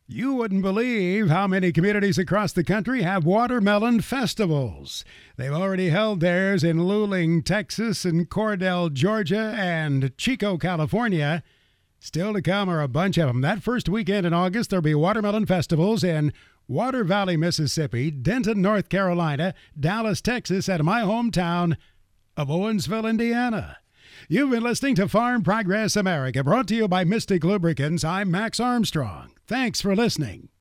You wouldn't believe how many communities across the country have watermelon festivals. They've already held theirs in Luling, Texas, and Cordell, Georgia, and Chico, California. Still to come are a bunch of them. That first weekend in August, there'll be watermelon festivals in Water Valley, Mississippi, Denton, North Carolina, Dallas, Texas, and my hometown of Owensville, Indiana. You've been listening to Farm Progress America, brought to you by Mystic Lubricants. I'm Max Armstrong. Thanks for listening.